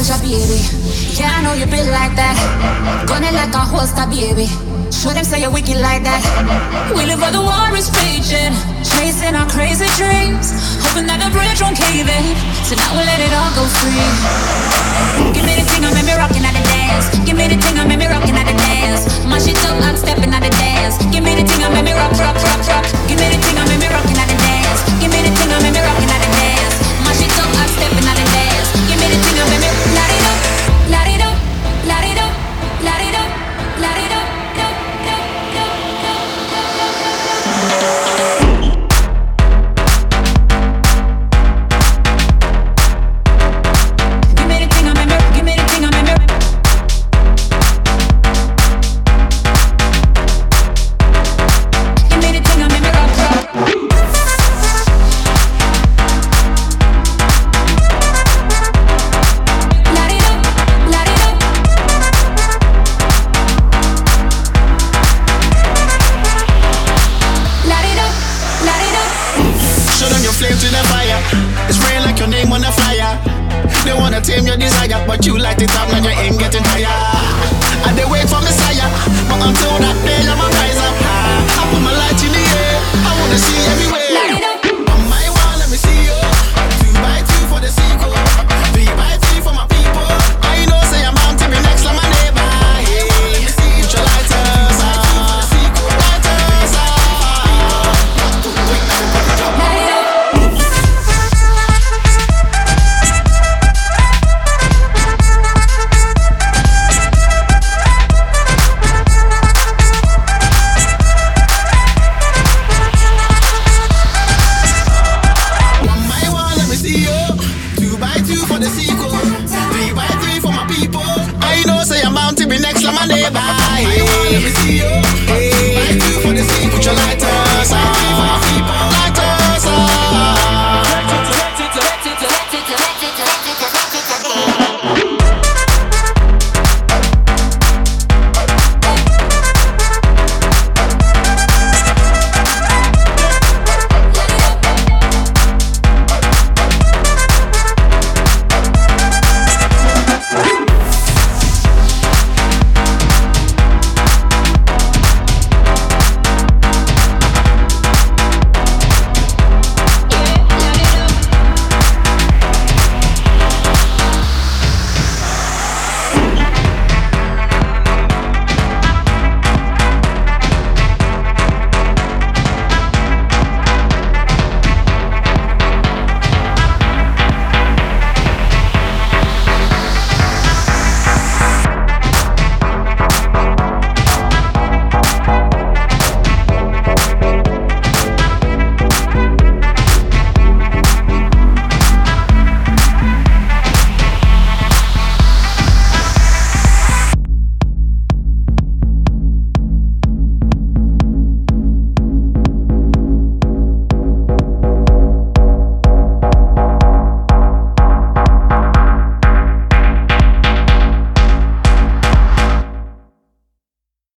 soldier, baby. Yeah, I know you been like that. Gun it like a holster, baby. Show them say you're wicked like that. We live where the war is raging, chasing our crazy dreams, hoping that the bridge won't cave in. So now we'll let it all go free. Give me the thing, I'm me rocking at the dance. Give me the thing, I'm me rocking at the dance. Mash it up, I'm stepping at the dance. Give me the thing, I'm me rock, rock, rock, rock. Give me the thing, I'm me rocking at the dance. Give me the thing, I'm me rocking at the dance. Mash it up, I'm stepping at the dance. Give me the thing, I'm me la di do, la di do, la di do, la di do, la di do. Flames in the fire, it's spraying like your name on the flyer. They wanna tame your desire, but you light it up and your aim getting higher. And they wait for Messiah, but until that day I'ma rise up high. I put my light in the air, I wanna see everywhere. On my wall, let me see you. 2x2 for the sequel, 3x3 for my people. I know say I'm bound to be next like my neighbor. Hey, let me see you. Put your lighters up, lighters up. For the sequel.